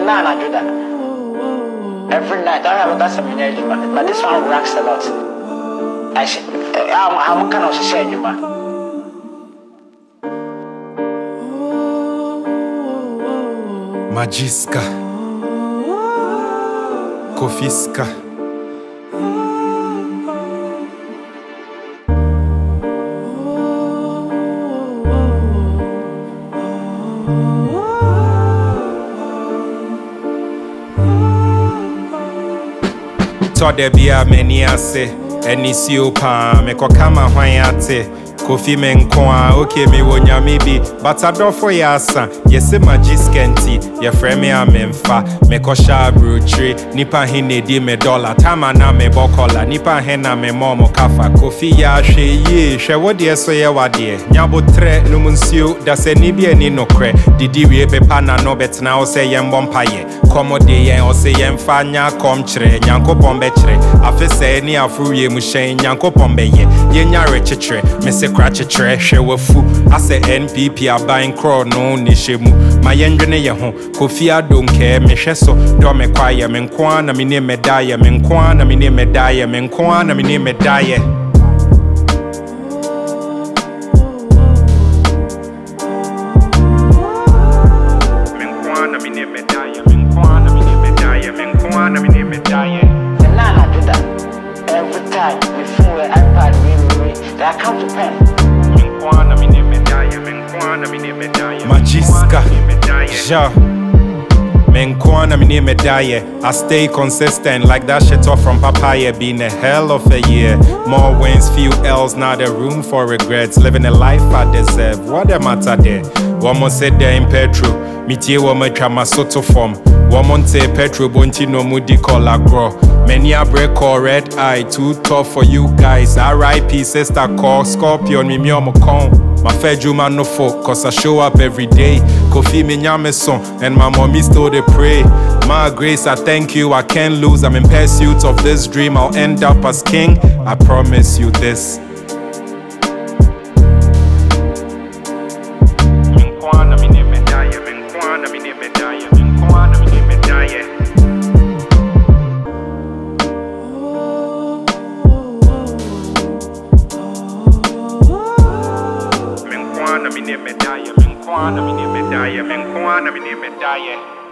I do that. Every night, I have that's a minute, but this one rocks a lot. I'm kind of saying you, man. Magiska Kofiska Tode bia meni ase enisi opa meko kama hwan ate Kofi menkwa okay me wonya me bi but adofo ya asa yesi magiskenti ye frame amemfa meko sha brotre nipa hinedi me dollar tama na me bokola nipa hena me momo kafa Kofi ya hwe ye hwe wode so ye wade nyabotre numunsiu da se ni bia ni nokre didi wie pepa na no betna o se ye mbompaye komode ye o se ye mfanya kom kire nyankopon be kire afese ni afurie mu hyen nyankopon be ye nyare kikire me se krachitre hwe wafu ase NPP aban kro no ni hyemu mayendwene ye ho Kofi adonke me hwe so do me kwaye me nkoa na me ne medaye me nkoa na me ne medaye me nkoa na me ne medaye Every time we fool iPad, I come to pen. Magiska Ja Menkwana mini medaye I stay consistent like that shit off from papaya. Been a hell of a year. More wins, few L's, not a room for regrets. Living a life I deserve. What the matter there? One more said there in Petro. Mitie woman trama soto form. One say Petro bonti no mudi kola grow. Many a break or red eye. Too tough for you guys. R.I.P. sister call Scorpion me omo con. My federal man no folk, cause I show up every day. Kofi me nyame son, and my mommy still they pray. My grace, I thank you, I can't lose. I'm in pursuit of this dream, I'll end up as king. I promise you this. Menkwana mine medaye, menkwana mine medaye, menkwana mine medaye.